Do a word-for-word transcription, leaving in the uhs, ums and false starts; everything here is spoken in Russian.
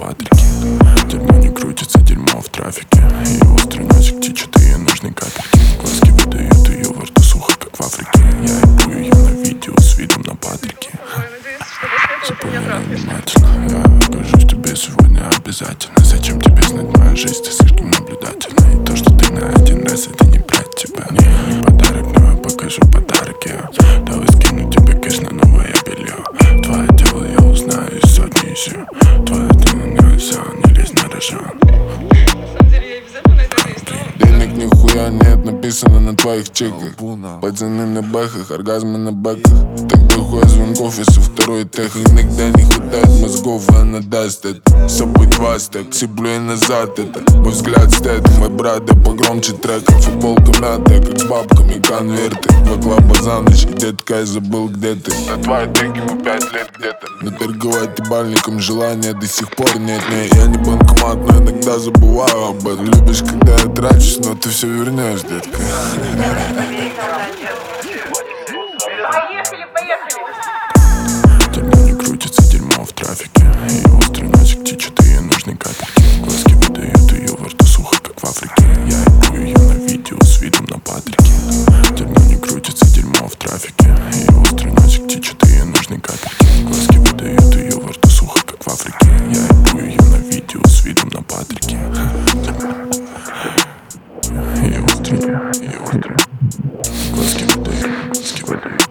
Патрике. Дерьмо не крутится, дерьмо в трафике. И острый носик течет, и ей нужны капельки. Глазки выдают ее, во рту сухо, как в Африке. Я ебу ее на видео с видом на Патрике. Запоминай внимательно, я окажусь тебе сегодня обязательно. Зачем тебе знать мою жизнь, ты слишком наблюдательна. И то, что ты на один раз, это не брать тебя. Не, не подарок, но я покажу подарки. Давай скину тебе кэш на новое белье. Твое дело я узнаю из сотни еще. Твое дело нельзя, не лезь на рожон. Денег нихуя нет, написано на твоих чеках. Пацаны на бэхах, оргазмы на бэках. Так дохуя звонков, если второй тех. Иногда не хватает мозгов, и она даст это. Все будет вас так, сиплю и назад это. Мой взгляд стоит, мой брат, да погромче трека. Футболка мятая, как с бабками конверты. Два клаба за ночь, и детка, я забыл, где ты. На твои теги мы пять лет где-то. Наторговать ебальником желания до сих пор нет. Не, я не банкомат, но иногда забываю об этом. Любишь, когда я трачусь, но ты все вернешь, детка. Поехали, поехали. Дерьмо не крутится, дерьмо в трафике. И острый носик течет, и ей нужны капельки. Глазки выдают ее, во рту сухо, как в Африке. Я ебу ее на видео с видом на Патрике. Дерьмо не крутится, дерьмо в трафике. И острый носик течет, и ей нужны капельки. Глазки выдают ее, во рту сухо, как в Африке. Я ебу ее на видео с видом на Патрике. И острый, и острый. Глазки выдают, глазки выдают.